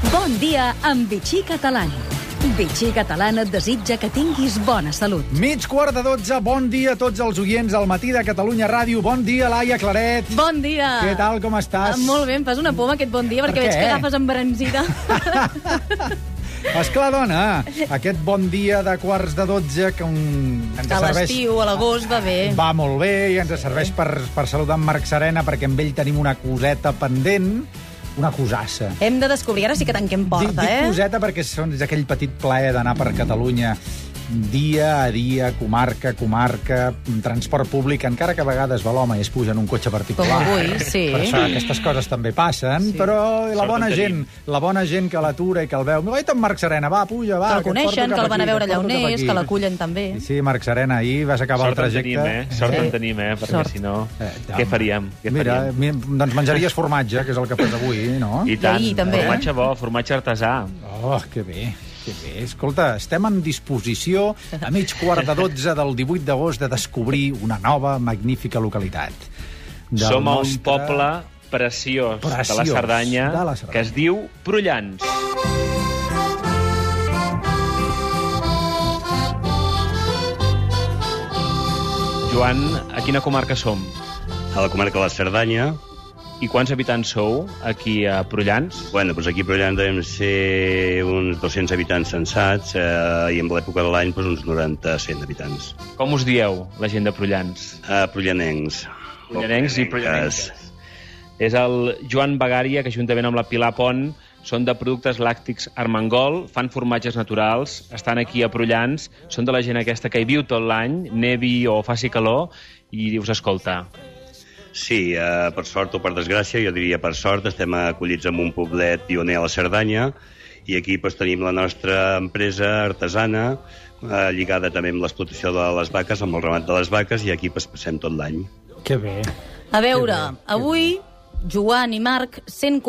Bon dia amb Vichy Catalana. Vichy Catalana et desitja que tinguis bona salut. 11:45, bon dia a tots els oients al matí de Catalunya Ràdio. Bon dia, Laia Claret. Bon dia. Què tal, com estàs? Molt bé, em fas una por amb aquest bon dia, perquè veig que agafes embranzida. Esclar, dona, aquest bon dia de 11:45 que ens A serveix... l'estiu, a l'agost, va bé. Va molt bé i ens serveix per saludar en Marc Serena, perquè amb ell tenim una coseta pendent, una cosassa. Hem de descobrir, ara sí que tanquem porta, Dic coseta perquè és aquell petit plaer d'anar per Catalunya dia a dia, comarca a comarca, transport públic, encara que a vegades va l'home i es puja en un cotxe particular. Com avui, sí. Per això aquestes coses també passen, Sí. però la bona gent que l'atura i que el veu... Mira, en Marc Serena, va, puja, va. Que el coneixen, que el van a veure allà on és, aquí. que l'acullen també. Sí, Marc Serena, ahir vas acabar el trajecte. Sort en tenim, perquè Sort. si no, què faríem? Mira, doncs menjaries formatge, que és el que fas avui, no? I tant, ahir, també. formatge bo, formatge artesà. Oh, que bé. Que bé. Escolta, estem en disposició a 11:45 del 18 d'agost de descobrir una nova, magnífica localitat. Som a un poble preciós de la Cerdanya que es diu Prullans. Joan, a quina comarca som? A la comarca de la Cerdanya. I quants habitants sou aquí a Prullans? Bueno, doncs aquí a Prullans devem ser uns 200 habitants sensats i en l'època de l'any uns 90-100 habitants. Com us dieu, la gent de Prullans? Prullanencs. Prullanencs i prullanenques. És el Joan Bagària, que juntament amb la Pilar Pont són de productes làctics Armengol, fan formatges naturals, estan aquí a Prullans, són de la gent aquesta que hi viu tot l'any, nevi o faci calor, i us escolta. Sí, per sort o per desgràcia, jo diria per sort, estem acollits en un poblet pioner a la Cerdanya i aquí tenim la nostra empresa artesana lligada també amb l'explotació de les vaques, amb el ramat de les vaques, i aquí passem tot l'any. Que bé. A veure, avui Joan i Marc,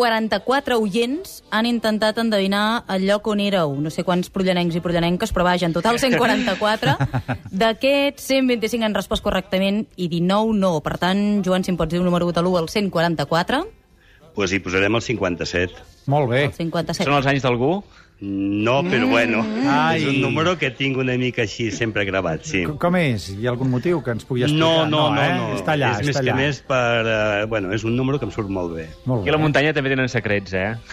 144 oients, han intentat endevinar el lloc on éreu. No sé quants prullanencs i prullanenques, però vaja, en total 144. D'aquests, 125 han respost correctament i 19 no. Per tant, Joan, si em pots dir un número de l'1 al 144. Doncs hi posarem el 57. Molt bé. El 57. Són els anys d'algú? No, però bueno, Ai. és un número que tinc una mica així sempre gravat, sí. Com és? Hi ha algun motiu que ens pugui explicar? No. Està allà, és més està allà. que més per... bueno, és un número que em surt molt bé. Molt Aquí a la bé. muntanya també tenen secrets,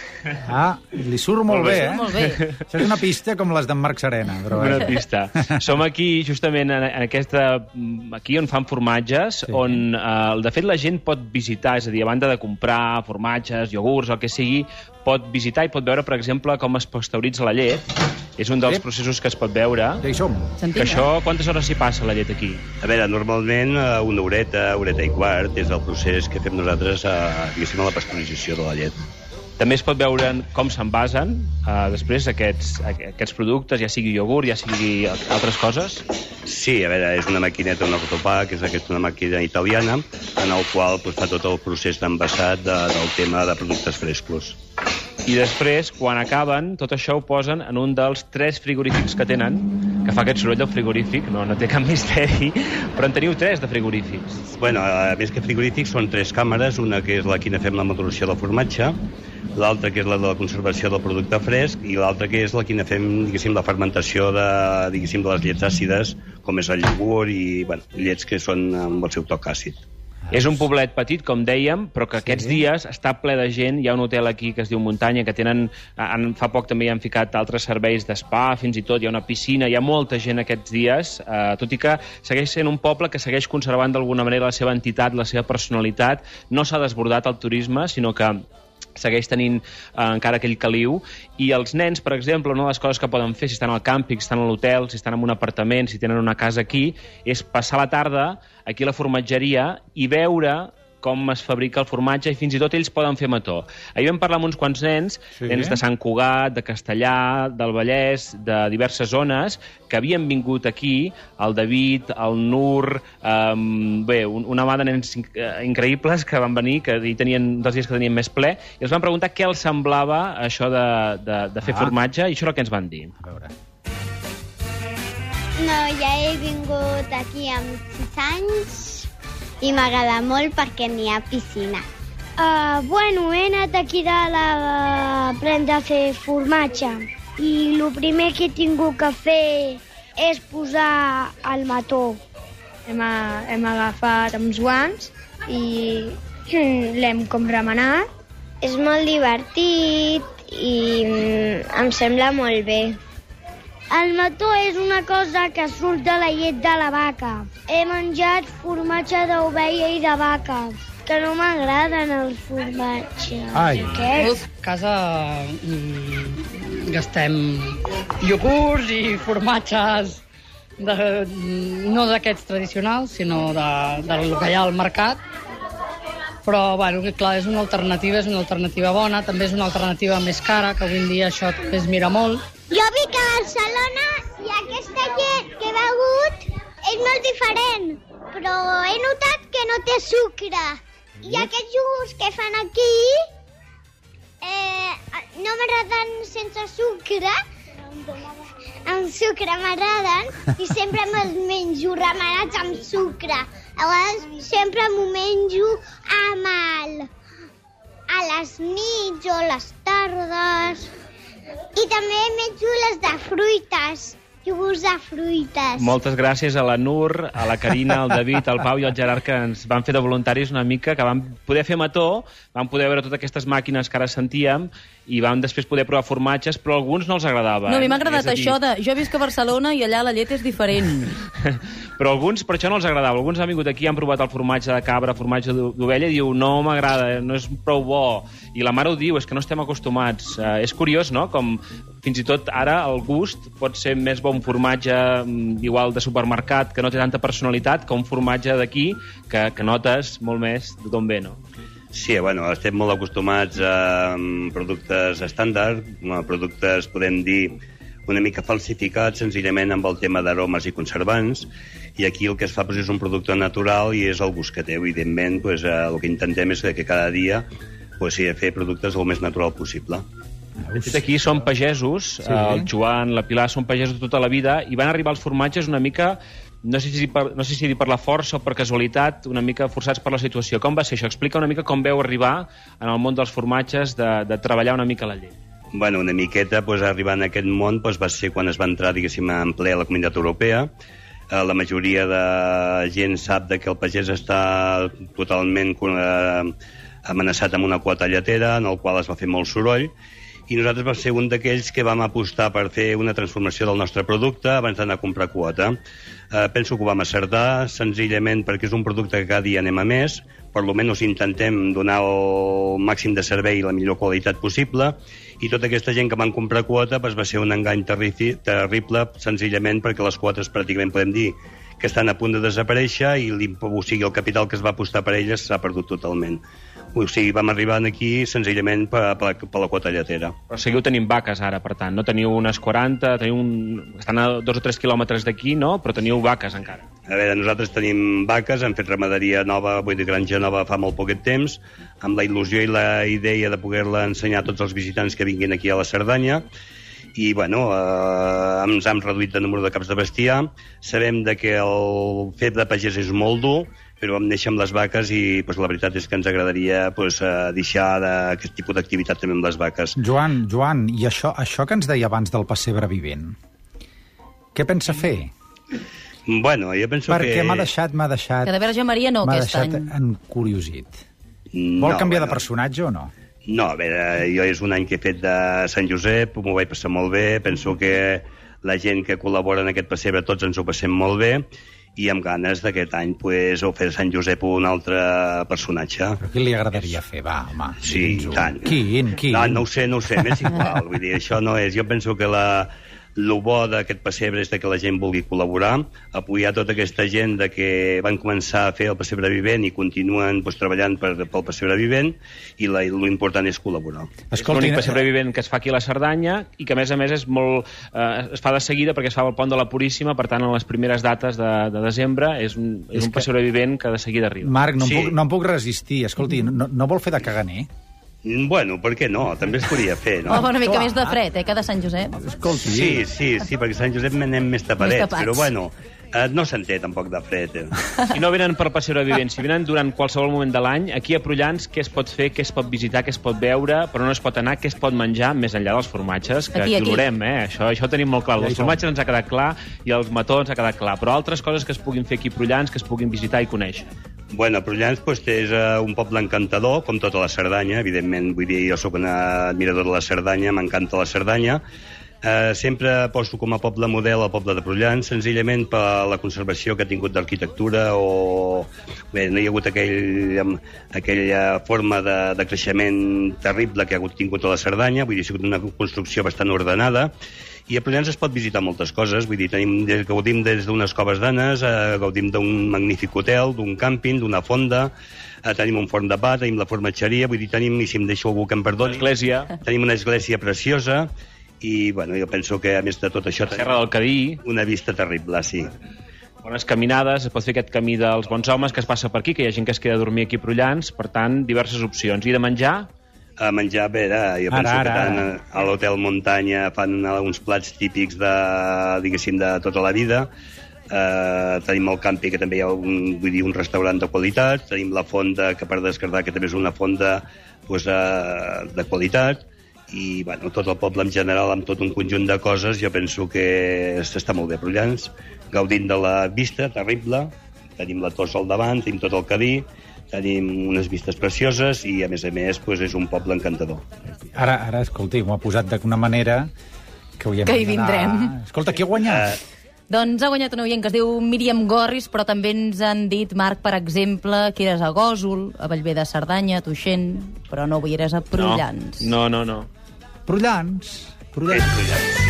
Ah, li surt molt bé, eh? Molt bé. Això és una pista com les d'en Marc Serena. Però Una pista. Som aquí, justament, en aquesta... Aquí on fan formatges, on, de fet, la gent pot visitar, és a dir, a banda de comprar formatges, iogurts, el que sigui, pot visitar i pot veure, per exemple, com es pasteuritza la llet. És un dels processos que es pot veure. ja hi som. Sentim, Que això, quantes hores s'hi passa, la llet, aquí? A veure, normalment una horeta i quart és el procés que fem nosaltres diguéssim, a la pasteurització de la llet. També es pot veure com s'envasen després aquests productes, ja sigui iogurt, ja sigui altres coses. Sí, a veure, és una maquineta, una Rotopà, que és una màquina italiana, en el qual fa tot el procés d'envasat del tema de productes frescos. I després, quan acaben, tot això ho posen en un dels 3 frigorífics que tenen, que fa aquest soroll del frigorífic, no té cap misteri, però en teniu 3 de frigorífics. Bueno, més que frigorífics, són 3 càmeres, una que és la que fem la maduració del formatge, l'altra que és la de la conservació del producte fresc i l'altra que és la que fem, diguéssim, la fermentació de les llets àcides, com és el iogurt i, bueno, llets que són amb el seu toc àcid. És un poblet petit, com dèiem, però que aquests dies està ple de gent. Hi ha un hotel aquí que es diu Muntanya, que tenen... Fa poc també hi han ficat altres serveis d'espa, fins i tot hi ha una piscina, hi ha molta gent aquests dies, tot i que segueix sent un poble que segueix conservant d'alguna manera la seva entitat, la seva personalitat. No s'ha desbordat el turisme, sinó que segueix tenint encara aquell caliu, i els nens, per exemple, una de les coses que poden fer si estan al càmping, si estan a l'hotel, si estan en un apartament, si tenen una casa aquí, és passar la tarda aquí a la formatgeria i veure com es fabrica el formatge, i fins i tot ells poden fer mató. Ahir vam parlar amb uns quants nens, nens de Sant Cugat, de Castellà, del Vallès, de diverses zones, que havien vingut aquí, el David, el Nur, una mà de nens increïbles que van venir, que tenien 2 dies que tenien més ple, i els van preguntar què els semblava això de fer formatge, i això és el que ens van dir. A veure. No, ja he vingut aquí amb 6 anys i m'agrada molt perquè n'hi ha piscina. Bueno, he anat aquí dalt a aprendre a fer formatge i el primer que he tingut que fer és posar el mató. Hem agafat uns guants i l'hem com remenat. És molt divertit i em sembla molt bé. El mató és una cosa que surt de la llet de la vaca. He menjat formatge d'ovella i de vaca, que no m'agraden els formatges. Ai. Aquests. A casa gastem iogurts i formatges no d'aquests tradicionals, sinó del que hi ha al mercat. Però, bueno, clar, és una alternativa bona, també és una alternativa més cara, que avui en dia això també es mira molt. Jo vic a Barcelona i aquesta llet que he begut és molt diferent, però he notat que no té sucre. I aquests iogurts que fan aquí no m'agraden sense sucre, amb sucre m'agraden i sempre me'ls menjo remenats amb sucre. A vegades sempre m'ho menjo a les nits o les tardes. I també menjo les de fruites, iogurts de fruites. Moltes gràcies a la Nur, a la Carina, al David, al Pau i al Gerard, que ens van fer de voluntaris una mica, que vam poder fer mató, vam poder veure totes aquestes màquines que ara sentíem i vam després poder provar formatges, però a alguns no els agradava. No, a mi m'ha agradat això de... Jo visc a Barcelona i allà la llet és diferent. Però alguns per això no els agradava. Alguns han vingut aquí, han provat el formatge de cabra, formatge d'ovella, i diu, no m'agrada, no és prou bo. I la mare ho diu, és que no estem acostumats. És curiós, no?, com fins i tot ara el gust pot ser més bo un formatge igual de supermercat, que no té tanta personalitat, que un formatge d'aquí, que notes molt més d'on ve, no? Sí, bueno, estem molt acostumats a productes estàndard, productes, podem dir, una mica falsificats, senzillament amb el tema d'aromes i conservants, i aquí el que es fa és un producte natural i és el gust que té. Evidentment, el que intentem és que cada dia fer productes el més natural possible. De fet, aquí són pagesos, sí. El Joan, la Pilar, són pagesos tota la vida, i van arribar els formatges una mica, no sé si dir per la força o per casualitat, una mica forçats per la situació. Com va ser això? Explica una mica com veu arribar en el món dels formatges, de treballar una mica la llet. Bueno, una miqueta, arribar en aquest món va ser quan es va entrar, diguéssim, en ple a la Comunitat Europea. La majoria de gent sap que el pagès està totalment amenaçat amb una quota lletera, en el qual es va fer molt soroll, i nosaltres vam ser un d'aquells que vam apostar per fer una transformació del nostre producte abans d'anar a comprar quota. Penso que ho vam acertar, senzillament perquè és un producte que cada dia anem a més, per almenys intentem donar el màxim de servei i la millor qualitat possible, i tota aquesta gent que van comprar quota va ser un engany terrible, senzillament perquè les quotes pràcticament podem dir que estan a punt de desaparèixer i el capital que es va apostar per elles s'ha perdut totalment. O sigui, vam arribar aquí senzillament per la quota lletera. Però seguiu tenint vaques ara, per tant, no? Teniu unes 40, estan a 2 o 3 quilòmetres d'aquí, no? Però teniu vaques encara. A veure, nosaltres tenim vaques, hem fet ramaderia nova, granja nova fa molt poquet temps, amb la il·lusió i la idea de poder-la ensenyar a tots els visitants que vinguin aquí a la Cerdanya. I, bueno, ens hem reduït el número de caps de bestiar. Sabem que el fet de pagès és molt dur, però vam néixer amb les vaques i la veritat és que ens agradaria deixar aquest tipus d'activitat també amb les vaques. Joan, i això que ens deia abans del pessebre vivent, què pensa fer? Bueno, jo penso Perquè m'ha deixat... Que de Verge Maria no, aquest any. M'ha deixat encuriosit. Vol canviar de personatge o no? No, a veure, jo és un any que he fet de Sant Josep, m'ho vaig passar molt bé, penso que la gent que col·labora en aquest pessebre tots ens ho passem molt bé, i amb ganes d'aquest any o fer Sant Josep un altre personatge. Però qui li agradaria fer? Va, home. Sí, tant. Quin? No ho sé, m'és igual. Vull dir, això no és... Jo penso que el bo d'aquest pessebre és que la gent vulgui col·laborar, apoyar tota aquesta gent que van començar a fer el pessebre vivent i continuen treballant pel pessebre vivent, i l'important és col·laborar. És l'únic pessebre vivent que es fa aquí a la Cerdanya i que, a més, es fa de seguida perquè es fa al Pont de la Puríssima, per tant, en les primeres dates de desembre és un pessebre vivent que de seguida arriba. Marc, no em puc resistir. Escolti, no vol fer de caganer? Bueno, per què no? També es podria fer, no? Home, una mica més de fred, que de Sant Josep. Escolti. Sí, perquè Sant Josep anem més tapadets, però bueno, No se'n té, tampoc, de fred. I no venen per passeig de vivència, venen durant qualsevol moment de l'any. Aquí a Prullans, què es pot fer, què es pot visitar, què es pot veure, però no es pot anar, què es pot menjar, més enllà dels formatges, que aquí veurem, Això ho tenim molt clar. Els formatges ens ha quedat clar i els mató ens ha quedat clar, però altres coses que es puguin fer aquí a Prullans, que es puguin visitar i conèixer. Bueno, Prullans és un poble encantador, com tota la Cerdanya, evidentment. Vull dir, jo sóc un admirador de la Cerdanya, m'encanta la Cerdanya. Sempre poso com a poble model el poble de Prullans, senzillament per la conservació que ha tingut d'arquitectura o... Bé, no hi ha hagut aquella forma de creixement terrible que ha tingut a la Cerdanya, vull dir, ha sigut una construcció bastant ordenada, i a Prullans es pot visitar moltes coses, vull dir, gaudim des d'unes coves d'anes, gaudim d'un magnífic hotel, d'un càmping, d'una fonda, tenim un forn de pa, tenim la formatgeria, vull dir, tenim, i si em deixo algú que em perdoni, tenim una església preciosa, i bueno, jo penso que a més de tot això Serra del Cadí, una vista terrible, sí. Bones caminades, es pot fer aquest camí dels bons homes que es passa per aquí, que hi ha gent que es queda a dormir aquí a Prullans, per tant, diverses opcions. I de menjar? A menjar, bé, jo penso que tant a l'Hotel Muntanya fan uns plats típics diguéssim, de tota la vida. Tenim el campi, que també hi ha un restaurant de qualitat, tenim la fonda, que per descartar, que també és una fonda de qualitat, i bueno, tot el poble en general, amb tot un conjunt de coses, jo penso que està molt bé Prullans, gaudint de la vista terrible, tenim la Tossa al davant, tenim tot el Cadí, tenim unes vistes precioses i a més és un poble encantador. Ara escolti, m'ho ha posat d'una manera que hi vindrem. Escolta, qui ha guanyat? Doncs ha guanyat una oient que es diu Míriam Gorris, però també ens han dit, Marc, per exemple, que eres a Gòsol, a Bellver de Cerdanya, a Tuixén, però no avui eres a Prullans. No. Prullans? És Prullans, sí.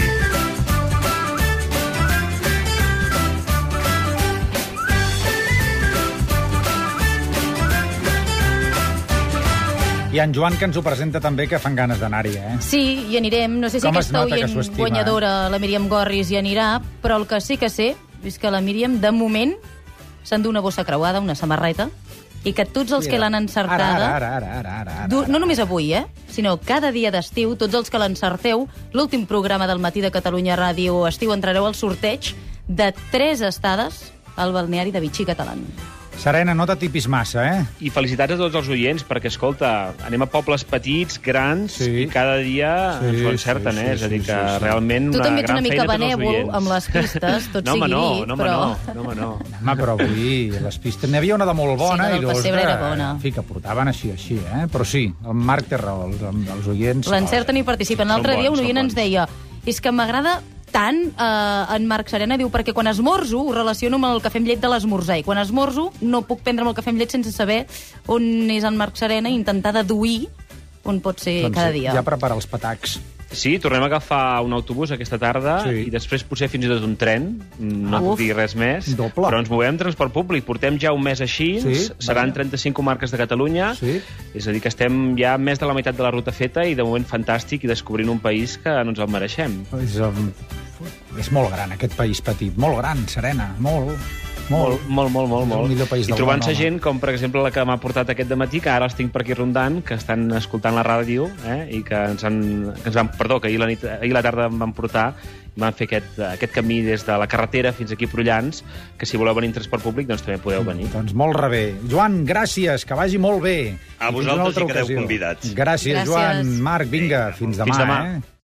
I en Joan, que ens ho presenta també, que fan ganes d'anar-hi, Sí, hi anirem. No sé si aquesta oient guanyadora, la Míriam Gorris, hi anirà, però el que sí que sé és que la Míriam, de moment, s'endú una bossa creuada, una samarreta, i que tots els que l'han encertada... Ara. No només avui, sinó cada dia d'estiu, tots els que l'encerteu, l'últim programa del Matí de Catalunya Ràdio Estiu, entrareu al sorteig de 3 estades al balneari de Vichy Catalan. Serena, no t'atipis massa, I felicitats a tots els oients, perquè, escolta, anem a pobles petits, grans, i cada dia ens ho encerten, És a dir, que realment tu també ets una mica benèvol amb les pistes, tot sigui dit, però... No, però avui les pistes... N'hi havia una de molt bona i dues en fi, que portaven així, Però sí, el Marc té raó, els oients... L'encerten i participen. L'altre dia un oient ens deia és que m'agrada tant, en Marc Serena diu, perquè quan esmorzo ho relaciono amb el cafè amb llet de l'esmorzar, i quan esmorzo no puc prendre'm el cafè amb llet sense saber on és en Marc Serena i intentar deduir on pot ser cada dia. Ja prepara els patacs. Sí, tornem a agafar un autobús aquesta tarda i després potser fins i tot un tren, no puc dir res més, però ens movem en transport públic. Portem ja un mes així, seran 35 comarques de Catalunya, és a dir, que estem ja més de la meitat de la ruta feta i de moment fantàstic i descobrint un país que no ens el mereixem. És molt gran, aquest país petit, molt gran, Serena, molt. Molt. El millor país del món. I trobant-se gent com, per exemple, la que m'ha portat aquest dematí, que ara els tinc per aquí rondant, que estan escoltant la ràdio, i que que ahir la tarda em van portar, van fer aquest camí des de la carretera fins aquí a Prullans, que si voleu venir en transport públic, doncs també podeu venir. Doncs molt rebé. Joan, gràcies, que vagi molt bé. A vosaltres hi quedeu convidats. Gràcies, Joan. Marc, vinga, fins demà.